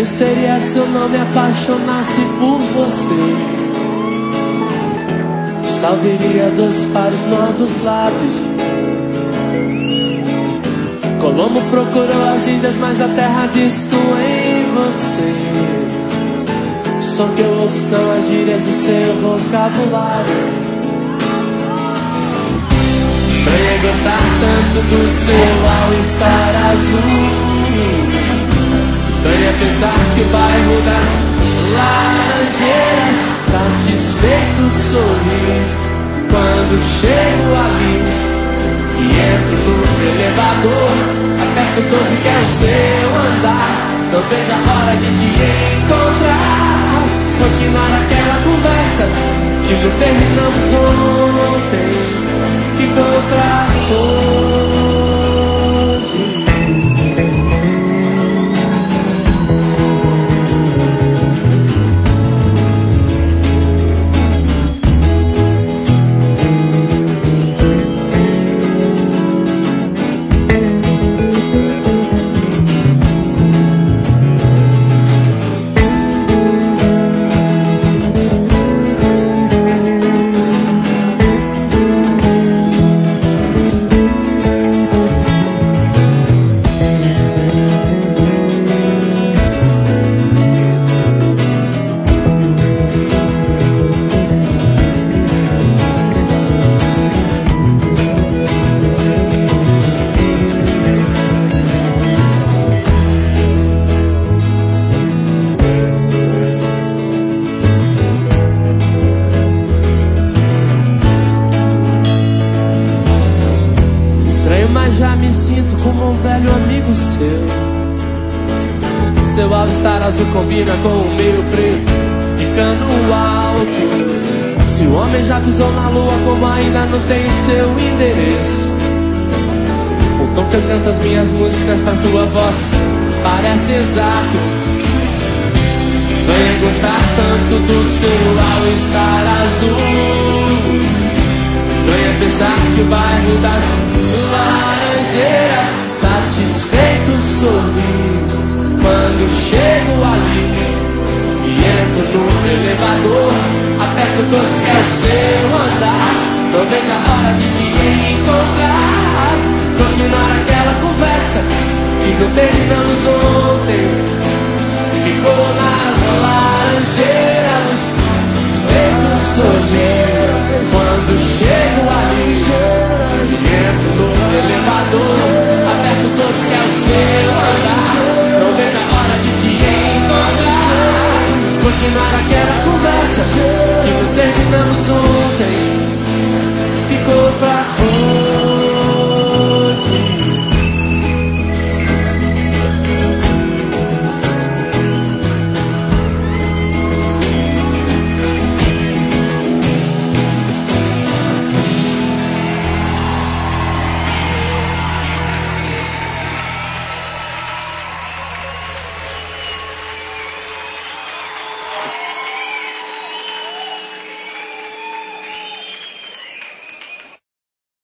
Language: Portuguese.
estranho seria se eu não me apaixonasse por você. Salveria doces para os novos lábios. Colombo procurou as Índias, mas a terra visto em você. Só que eu ouço são as gírias do seu vocabulário. Estranho é gostar tanto do seu all-star azul. Estranho é pensar que o bairro das Laranjeiras satisfeito sorrir quando chego ali e entro no elevador. Aperto 12 que é o seu andar. Não vejo a hora de te encontrar, continuar aquela conversa que não terminamos ontem. Ficou pra hoje. Mas já me sinto como um velho amigo seu. Seu all-star azul combina com o meio preto, ficando alto. Se o homem já pisou na lua, como ainda não tem o seu endereço. O tom que eu canto as minhas músicas pra tua voz parece exato. Venha gostar tanto do seu all-star azul. Venha pensar que o bairro das Laranjeiras satisfeito sorrir quando chego ali e entro no elevador. Aperto 12 que é o seu andar. Não vejo a hora de te encontrar, continuar aquela conversa que não terminamos ontem. Ficou nas Laranjeiras satisfeito sorrir quando chego ali e entro no elevador. Aperto 12 que é o seu andar. Não vejo a hora de te encontrar, continuar aquela conversa